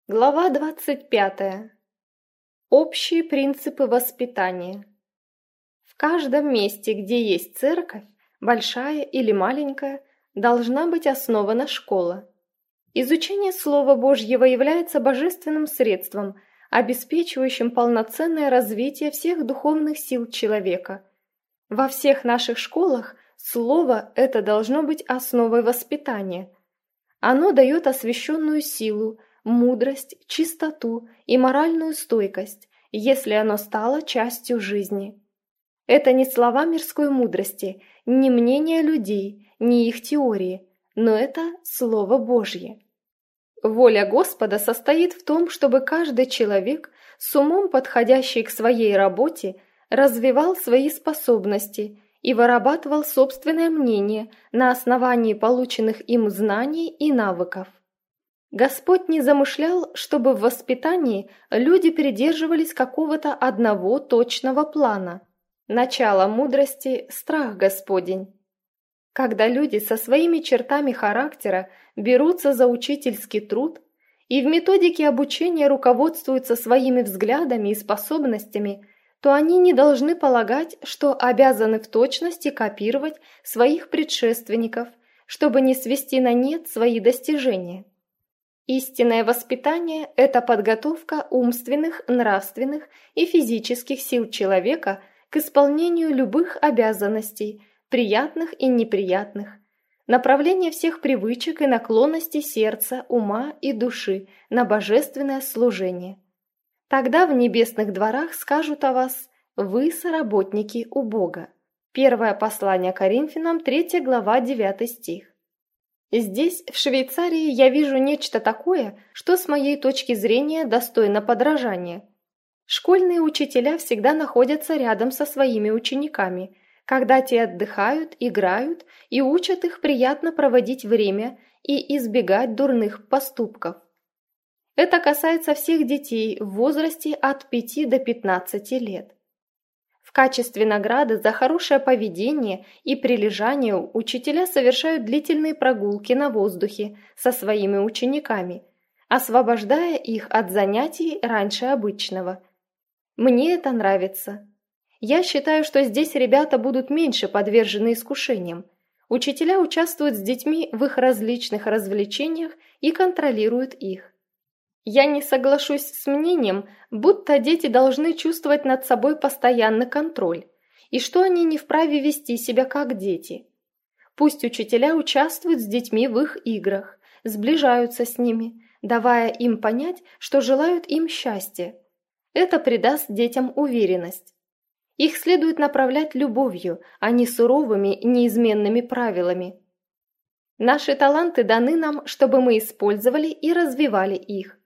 Глава 25. Общие принципы воспитания. В каждом месте, где есть церковь, большая или маленькая, должна быть основана школа. Изучение Слова Божьего является божественным средством, обеспечивающим полноценное развитие всех духовных сил человека. Во всех наших школах Слово это должно быть основой воспитания. Оно дает освященную силу, мудрость, чистоту и моральную стойкость, если оно стало частью жизни. Это не слова мирской мудрости, не мнения людей, не их теории, но это Слово Божье. Воля Господа состоит в том, чтобы каждый человек, с умом подходящий к своей работе, развивал свои способности и вырабатывал собственное мнение на основании полученных им знаний и навыков. Господь не замышлял, чтобы в воспитании люди придерживались какого-то одного точного плана. Начало мудрости – страх Господень. Когда люди со своими чертами характера берутся за учительский труд и в методике обучения руководствуются своими взглядами и способностями, то они не должны полагать, что обязаны в точности копировать своих предшественников, чтобы не свести на нет свои достижения. Истинное воспитание – это подготовка умственных, нравственных и физических сил человека к исполнению любых обязанностей, приятных и неприятных, направление всех привычек и наклонностей сердца, ума и души на божественное служение. Тогда в небесных дворах скажут о вас «Вы соработники у Бога». Первое послание Коринфянам, 3 глава, 9 стих. Здесь, в Швейцарии, я вижу нечто такое, что с моей точки зрения достойно подражания. Школьные учителя всегда находятся рядом со своими учениками, когда те отдыхают, играют и учат их приятно проводить время и избегать дурных поступков. Это касается всех детей в возрасте от 5 до 15 лет. В качестве награды за хорошее поведение и прилежание учителя совершают длительные прогулки на воздухе со своими учениками, освобождая их от занятий раньше обычного. Мне это нравится. Я считаю, что здесь ребята будут меньше подвержены искушениям. Учителя участвуют с детьми в их различных развлечениях и контролируют их. Я не соглашусь с мнением, будто дети должны чувствовать над собой постоянный контроль, и что они не вправе вести себя как дети. Пусть учителя участвуют с детьми в их играх, сближаются с ними, давая им понять, что желают им счастья. Это придаст детям уверенность. Их следует направлять любовью, а не суровыми, неизменными правилами. Наши таланты даны нам, чтобы мы использовали и развивали их.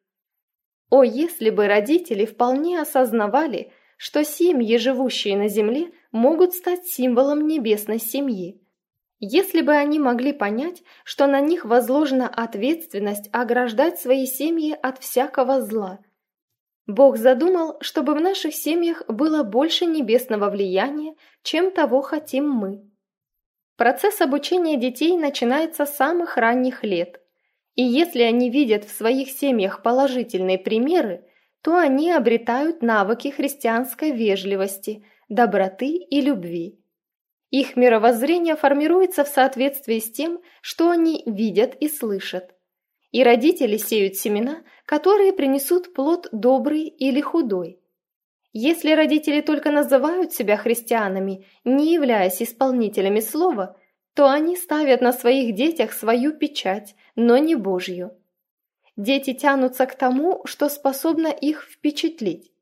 О, если бы родители вполне осознавали, что семьи, живущие на земле, могут стать символом небесной семьи. Если бы они могли понять, что на них возложена ответственность ограждать свои семьи от всякого зла. Бог задумал, чтобы в наших семьях было больше небесного влияния, чем того хотим мы. Процесс обучения детей начинается с самых ранних лет. И если они видят в своих семьях положительные примеры, то они обретают навыки христианской вежливости, доброты и любви. Их мировоззрение формируется в соответствии с тем, что они видят и слышат. И родители сеют семена, которые принесут плод добрый или худой. Если родители только называют себя христианами, не являясь исполнителями слова, то они ставят на своих детях свою печать, но не Божью. Дети тянутся к тому, что способно их впечатлить.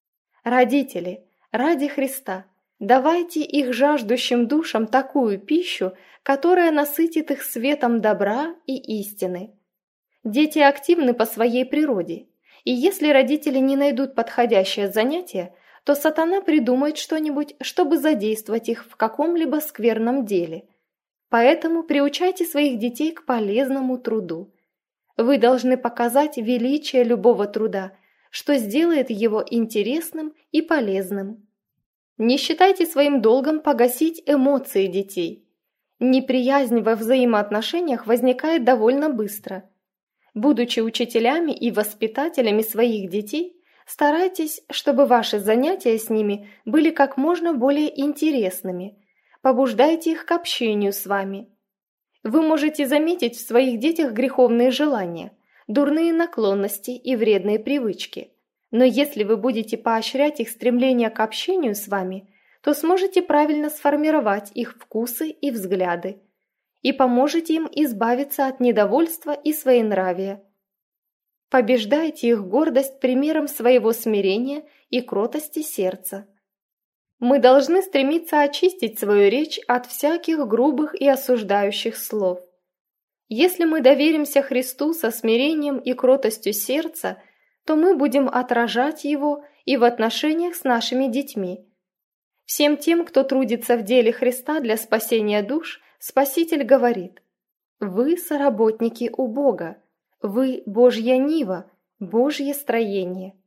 Родители, ради Христа, давайте их жаждущим душам такую пищу, которая насытит их светом добра и истины. Дети активны по своей природе, и если родители не найдут подходящее занятие, то сатана придумает что-нибудь, чтобы задействовать их в каком-либо скверном деле. Поэтому приучайте своих детей к полезному труду. Вы должны показать величие любого труда, что сделает его интересным и полезным. Не считайте своим долгом погасить эмоции детей. Неприязнь во взаимоотношениях возникает довольно быстро. Будучи учителями и воспитателями своих детей, старайтесь, чтобы ваши занятия с ними были как можно более интересными. Побуждайте их к общению с вами. Вы можете заметить в своих детях греховные желания, дурные наклонности и вредные привычки. Но если вы будете поощрять их стремление к общению с вами, то сможете правильно сформировать их вкусы и взгляды и поможете им избавиться от недовольства и своенравия. Побеждайте их гордость примером своего смирения и кротости сердца. Мы должны стремиться очистить свою речь от всяких грубых и осуждающих слов. Если мы доверимся Христу со смирением и кротостью сердца, то мы будем отражать Его и в отношениях с нашими детьми. Всем тем, кто трудится в деле Христа для спасения душ, Спаситель говорит: «Вы соработники у Бога, вы Божья нива, Божье строение».